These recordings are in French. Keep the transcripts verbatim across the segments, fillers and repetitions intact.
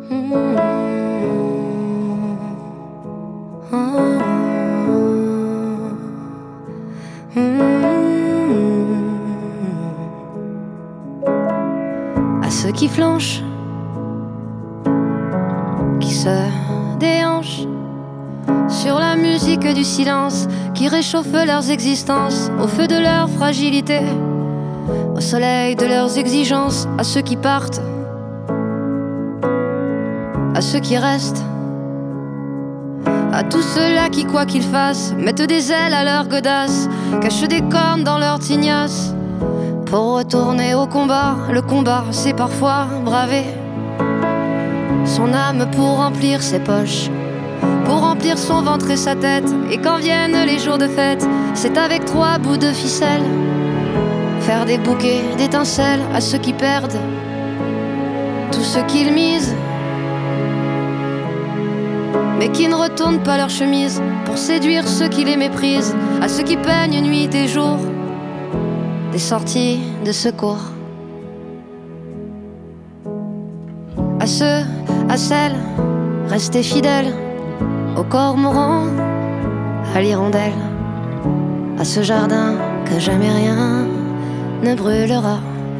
Mmh. Oh. Mmh. À ceux qui flanchent, qui se déhanchent sur la musique du silence, qui réchauffe leurs existences au feu de leur fragilité, au soleil de leurs exigences. À ceux qui partent, à ceux qui restent, à tous ceux-là qui, quoi qu'ils fassent, mettent des ailes à leur godasse, cachent des cornes dans leur tignasse pour retourner au combat. Le combat, c'est parfois braver son âme pour remplir ses poches, pour remplir son ventre et sa tête. Et quand viennent les jours de fête, c'est avec trois bouts de ficelle faire des bouquets d'étincelles à ceux qui perdent tout ce qu'ils misent, mais qui ne retournent pas leur chemise pour séduire ceux qui les méprisent. À ceux qui peignent nuit et jour des sorties de secours. À ceux, à celles, restés fidèles au cormoran, à l'hirondelle, à ce jardin que jamais rien ne brûlera.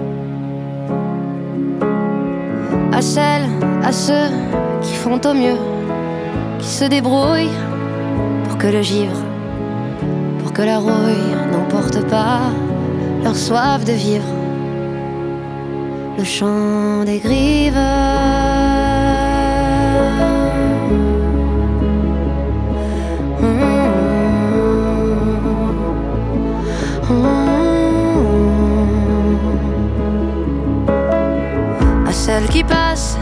À celles, à ceux qui font au mieux, qui se débrouillent pour que le givre, pour que la rouille n'emporte pas leur soif de vivre. Le chant des grives, mmh. Mmh. À celles qui passent,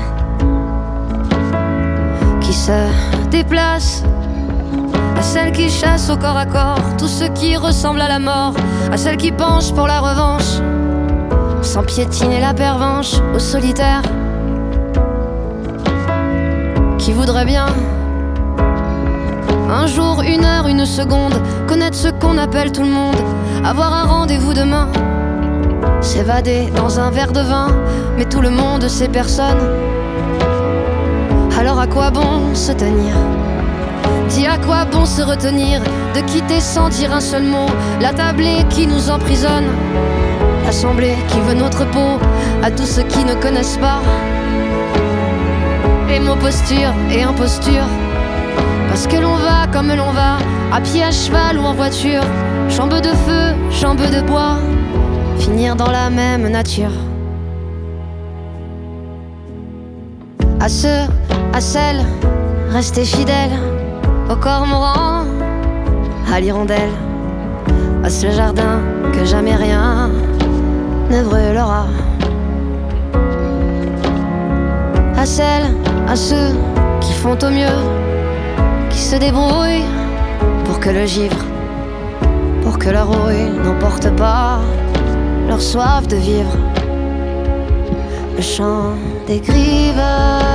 qui se déplacent, à celles qui chassent au corps à corps tout ce qui ressemble à la mort, à celles qui penchent pour la revanche sans piétiner la pervenche, aux solitaires qui voudraient bien un jour, une heure, une seconde connaître ce qu'on appelle tout le monde, avoir un rendez-vous demain, s'évader dans un verre de vin. Mais tout le monde, c'est personne. Alors à quoi bon se tenir? Dis à quoi bon se retenir de quitter sans dire un seul mot la tablée qui nous emprisonne, l'assemblée qui veut notre peau. À tous ceux qui ne connaissent pas les mots posture et imposture, parce que l'on va comme l'on va, à pied, à cheval ou en voiture, jambes de feu, jambes de bois, finir dans la même nature. À ceux, à celles, restés fidèles au cormoran, à l'hirondelle, à ce jardin que jamais rien ne brûlera. À celles, à ceux qui font au mieux, qui se débrouillent pour que le givre, pour que la rouille n'emporte pas leur soif de vivre. Le chant des grives.